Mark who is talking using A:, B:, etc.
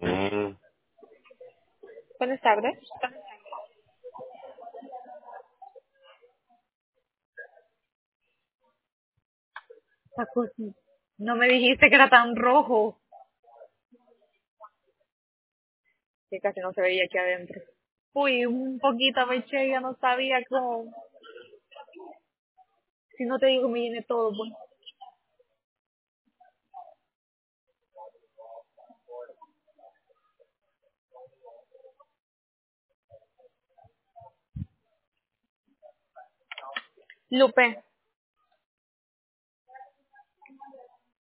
A: Mm,
B: Buenas tardes. Paco, no me dijiste que era tan rojo. Que casi no se veía aquí adentro. Uy, un poquito me eché, ya no sabía cómo. Si no te digo, me llené todo, pues. Lupe,